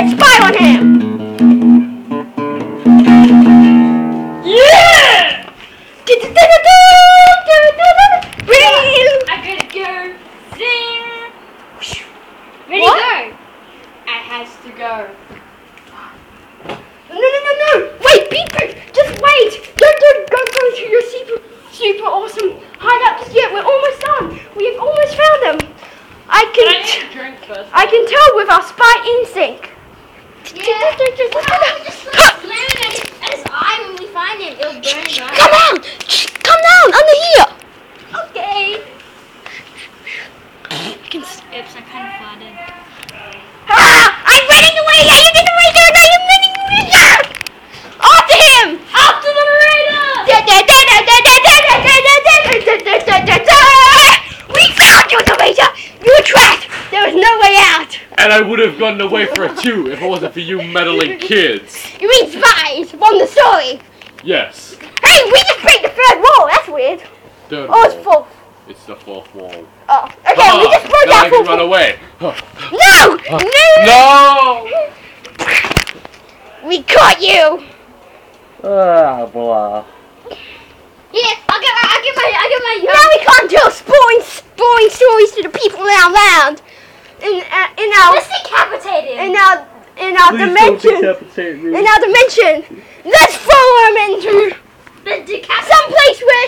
Let's spy on him! Yeah! I gotta go sing. Ready, What? go. I has to go. No. Wait, just wait. Don't go to your super awesome hideout just yet. We're almost done. We've almost found them. I But I need to drink first. can tell with our spy instinct. Yeah. Just start slamming at his eye when we find him. It'll burn his eye. Come down under here. Okay. Oops, I kind of flooded. I'm running away. Yeah, you get away, dude. I am running away. Yeah. After him. After the raider! We found you, Teresa. You were trapped. There was no way out. And I would have gotten away for it too if it wasn't for you meddling kids. You mean spies from the story? Yes. Hey, we just break the third wall. That's weird. Third Oh, it's wall. fourth. It's the fourth wall. Oh, okay. We just broke now I that can fourth run wall. away. No! No! We caught you. Ah, blah. Yeah, I'll get my Now we can't tell boring stories to the people in our land. In Let's decapitate him. our dimension. In our dimension. Let's throw him into some place where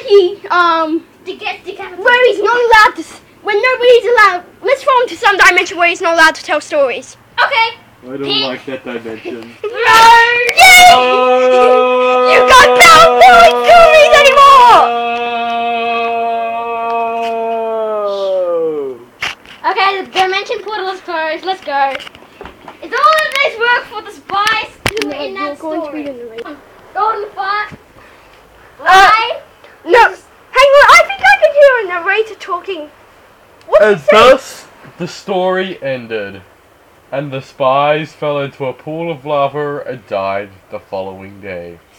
he's not allowed to. When nobody's allowed. Let's throw him to some dimension where he's not allowed to tell stories. Okay. I don't like that dimension. No! Yay! You can't tell boring stories anymore. Okay, the dimension portal is closed. Let's go. It's all of this work for the spies who were in that story. Golden fart. Lie. No, hang on. I think I can hear a narrator talking. What's he And saying? thus, the story ended. And the spies fell into a pool of lava and died the following day.